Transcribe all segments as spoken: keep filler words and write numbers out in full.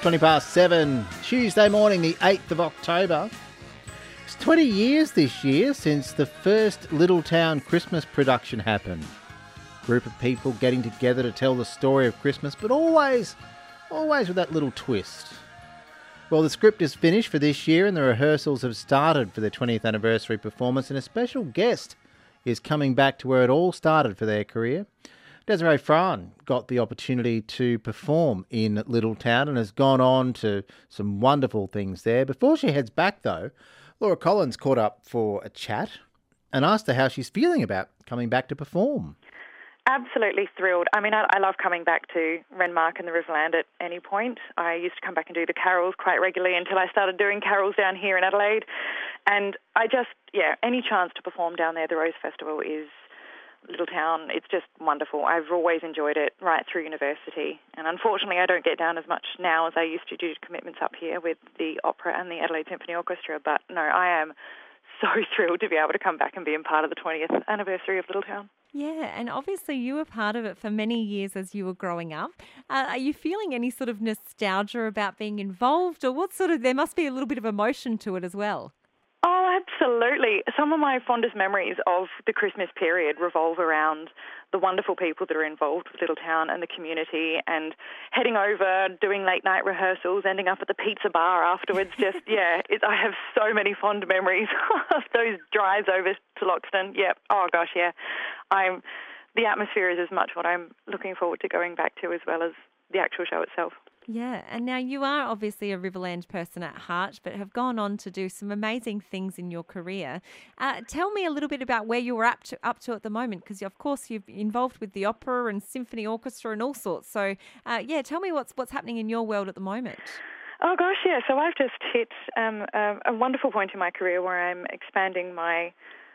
twenty past seven, Tuesday morning, the eighth of October. It's twenty years this year since the first Little Town Christmas production happened. Group of people getting together to tell the story of Christmas, but always, always with that little twist. Well, the script is finished for this year and the rehearsals have started for their twentieth anniversary performance, and a special guest is coming back to where it all started for their career. Desiree Fran got the opportunity to perform in Little Town and has gone on to some wonderful things there. Before she heads back, though, Laura Collins caught up for a chat and asked her how she's feeling about coming back to perform. Absolutely thrilled. I mean, I, I love coming back to Renmark and the Riverland at any point. I used to come back and do the carols quite regularly until I started doing carols down here in Adelaide. And I just, yeah, any chance to perform down there, the Rose Festival is Little Town. It's just wonderful. I've always enjoyed it right through university. And unfortunately, I don't get down as much now as I used to due to commitments up here with the opera and the Adelaide Symphony Orchestra. But no, I am so thrilled to be able to come back and be a part of the twentieth anniversary of Little Town. Yeah, and obviously you were part of it for many years as you were growing up. Uh, are you feeling any sort of nostalgia about being involved, or what sort of, there must be a little bit of emotion to it as well? Oh, absolutely. Some of my fondest memories of the Christmas period revolve around the wonderful people that are involved with Little Town and the community, and heading over, doing late night rehearsals, ending up at the pizza bar afterwards. Just, yeah, it, I have so many fond memories of those drives over to Loxton. Yeah, oh gosh, yeah. I'm, the atmosphere is as much what I'm looking forward to going back to as well as the actual show itself. Yeah, and now you are obviously a Riverland person at heart, but have gone on to do some amazing things in your career. Uh, tell me a little bit about where you're up to, up to at the moment, because of course you're involved with the opera and symphony orchestra and all sorts. So, uh, yeah, tell me what's what's happening in your world at the moment. Oh gosh, yeah. So I've just hit um, a, a wonderful point in my career where I'm expanding my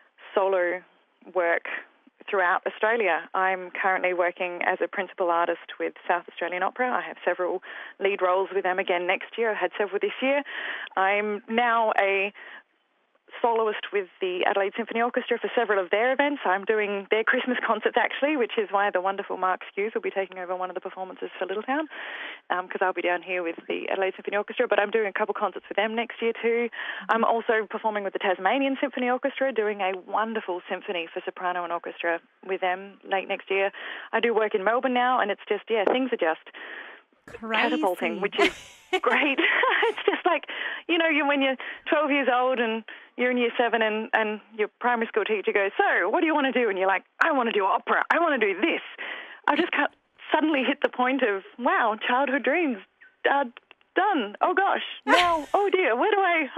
solo work throughout Australia. I'm currently working as a principal artist with South Australian Opera. I have several lead roles with them again next year. I had several this year. I'm now a soloist with the Adelaide Symphony Orchestra for several of their events. I'm doing their Christmas concerts actually, which is why the wonderful Mark Skews will be taking over one of the performances for Little Town, because um, I'll be down here with the Adelaide Symphony Orchestra, but I'm doing a couple concerts with them next year too. I'm also performing with the Tasmanian Symphony Orchestra, doing a wonderful symphony for soprano and orchestra with them late next year. I do work in Melbourne now, and it's just, yeah, things are just Crazy. catapulting, which is great. It's just like, you know, you when you're twelve years old and you're in year seven and, and your primary school teacher goes, so what do you want to do? And you're like, I want to do opera. I want to do this. I just can't suddenly hit the point of, wow, childhood dreams are done. Oh, gosh. Now, oh, dear, where do I,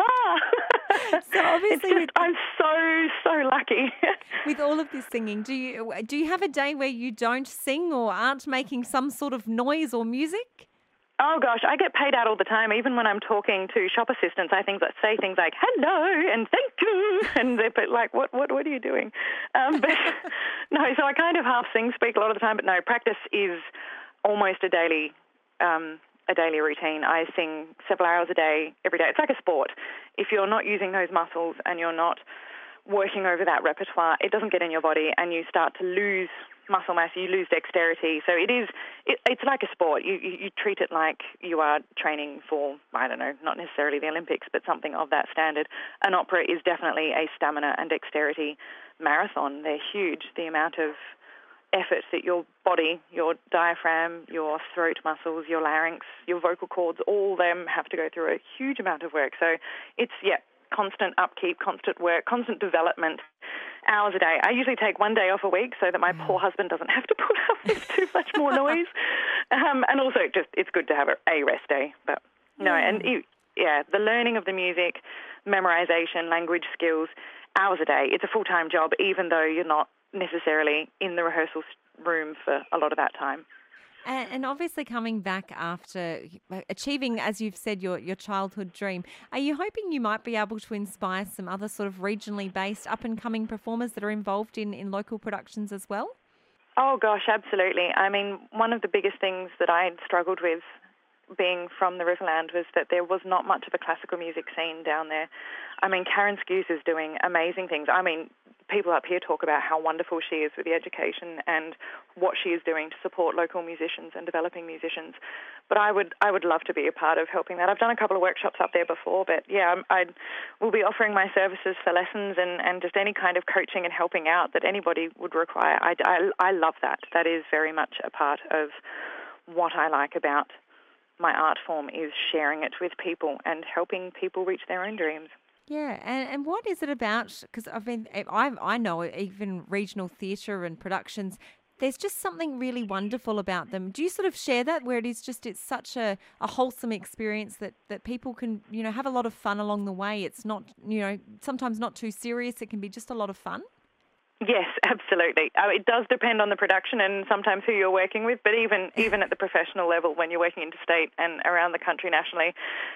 ah. So obviously it's just, I'm so, so lucky. With all of this singing, do you do you have a day where you don't sing or aren't making some sort of noise or music? Oh, gosh, I get paid out all the time. Even when I'm talking to shop assistants, I think, say things like, hello, and thank you. And they're like, what what, what are you doing? Um, but no, so I kind of half sing, speak a lot of the time. But no, practice is almost a daily um, a daily routine. I sing several hours a day, every day. It's like a sport. If you're not using those muscles and you're not working over that repertoire, it doesn't get in your body and you start to lose muscle mass, you lose dexterity. So it is, it, it's like a sport. You, you, you treat it like you are training for, I don't know, not necessarily the Olympics, but something of that standard. An opera is definitely a stamina and dexterity marathon. They're huge. The amount of effort that your body, your diaphragm, your throat muscles, your larynx, your vocal cords, all them have to go through a huge amount of work. So it's, yeah, constant upkeep, constant work, constant development, hours a day. I usually take one day off a week so that my poor husband doesn't have to put up with too much more noise. Um, and also, just it's good to have a, a rest day. But no, yeah. and you, yeah, the learning of the music, memorization, language skills, hours a day. It's a full-time job, even though you're not necessarily in the rehearsal room for a lot of that time. And, and obviously coming back after achieving, as you've said, your, your childhood dream, are you hoping you might be able to inspire some other sort of regionally based up-and-coming performers that are involved in, in local productions as well? Oh, gosh, absolutely. I mean, one of the biggest things that I had struggled with being from the Riverland was that there was not much of a classical music scene down there. I mean, Karen Skews is doing amazing things. I mean, people up here talk about how wonderful she is with the education and what she is doing to support local musicians and developing musicians. but I would I would love to be a part of helping that. I've done a couple of workshops up there before, but yeah, I will be offering my services for lessons and, and just any kind of coaching and helping out that anybody would require. I, I, I love that. That is very much a part of what I like about my art form, is sharing it with people and helping people reach their own dreams. Yeah, and, and what is it about? Because I've been, I I know even regional theatre and productions, there's just something really wonderful about them. Do you sort of share that, where it is just, it's such a, a wholesome experience that, that people can, you know, have a lot of fun along the way? It's not, you know, sometimes not too serious. It can be just a lot of fun. Yes, absolutely. Uh, it does depend on the production and sometimes who you're working with, but even even at the professional level, when you're working interstate and around the country nationally,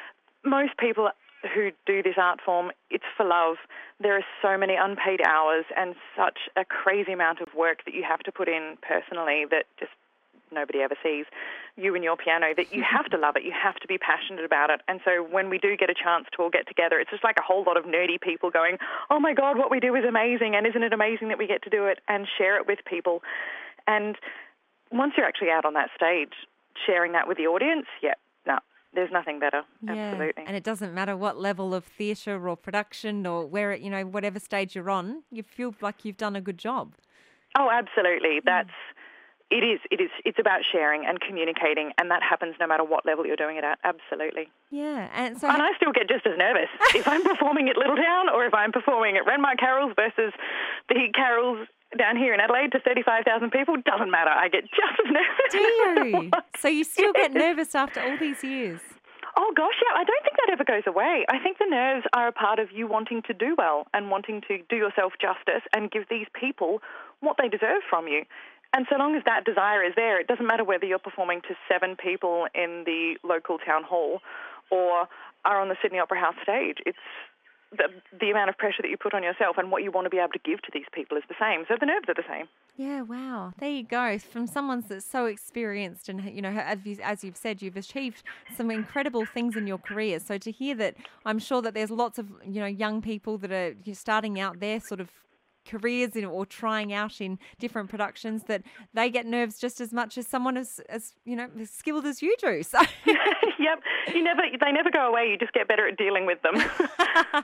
most people who do this art form, it's for love. There are so many unpaid hours and such a crazy amount of work that you have to put in personally that just nobody ever sees, you and your piano, that you have to love it. You have to be passionate about it. And so when we do get a chance to all get together, it's just like a whole lot of nerdy people going, oh my God, what we do is amazing. And isn't it amazing that we get to do it and share it with people? And once you're actually out on that stage, sharing that with the audience, yeah, no, there's nothing better. Yeah. Absolutely. And it doesn't matter what level of theatre or production or where, it, you know, whatever stage you're on, you feel like you've done a good job. Oh, absolutely. That's, It is. It is. It's about sharing and communicating, and that happens no matter what level you're doing it at. Absolutely. Yeah, and so and I still get just as nervous if I'm performing at Littletown or if I'm performing at Renmark Carols versus the carols down here in Adelaide to thirty-five thousand people. Doesn't matter. I get just as nervous. Do you? So you still get nervous after all these years? Oh, gosh, yeah. I don't think that ever goes away. I think the nerves are a part of you wanting to do well and wanting to do yourself justice and give these people what they deserve from you. And so long as that desire is there, it doesn't matter whether you're performing to seven people in the local town hall or are on the Sydney Opera House stage. It's the, the amount of pressure that you put on yourself and what you want to be able to give to these people is the same. So the nerves are the same. Yeah, wow. There you go. From someone that's so experienced and, you know, as, you, as you've said, you've achieved some incredible things in your career. So to hear that, I'm sure that there's lots of, you know, young people that are starting out their sort of careers in, or trying out in different productions, that they get nerves just as much as someone as, as you know, as skilled as you do. So yep, you never, they never go away. You just get better at dealing with them. uh,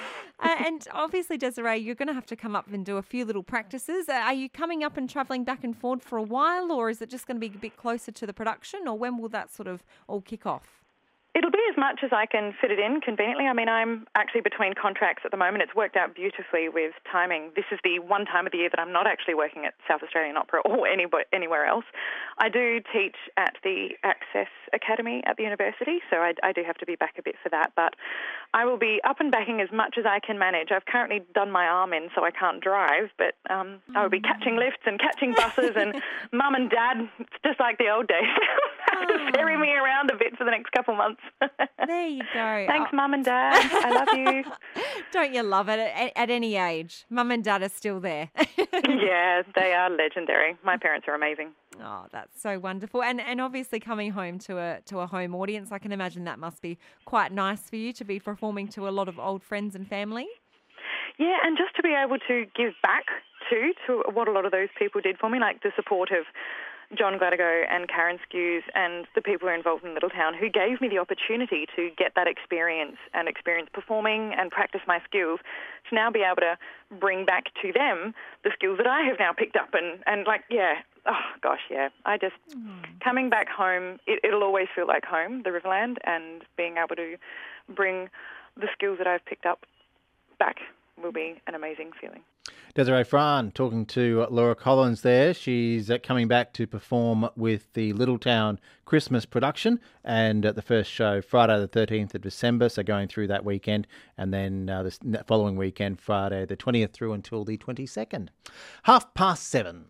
and obviously, Desiree, you're going to have to come up and do a few little practices. Uh, are you coming up and travelling back and forth for a while, or is it just going to be a bit closer to the production, or when will that sort of all kick off? It'll be as much as I can fit it in conveniently. I mean, I'm actually between contracts at the moment. It's worked out beautifully with timing. This is the one time of the year that I'm not actually working at South Australian Opera or any, anywhere else. I do teach at the Access Academy at the university, so I, I do have to be back a bit for that. But I will be up and backing as much as I can manage. I've currently done my arm in, so I can't drive, but um, I will be catching lifts and catching buses, and mum and dad, it's just like the old days. Have to ferry me around a bit for the next couple months. There you go. Thanks, oh. Mum and Dad. I love you. Don't you love it? At, at any age, Mum and Dad are still there. Yeah, they are legendary. My parents are amazing. Oh, that's so wonderful. And and obviously coming home to a to a home audience, I can imagine that must be quite nice for you to be performing to a lot of old friends and family. Yeah, and just to be able to give back to to what a lot of those people did for me, like the support of John Gladigo and Karen Skews and the people who are involved in Littletown, who gave me the opportunity to get that experience and experience performing and practice my skills, to now be able to bring back to them the skills that I have now picked up. And, and like, yeah, oh, gosh, yeah. I just, mm. coming back home, it, it'll always feel like home, the Riverland, and being able to bring the skills that I've picked up back will be an amazing feeling. Desiree Fran talking to Laura Collins there. She's uh, coming back to perform with the Littletown Christmas production, and at the first show Friday the thirteenth of December, so going through that weekend, and then uh, the following weekend, Friday the twentieth through until the twenty-second. Half past seven.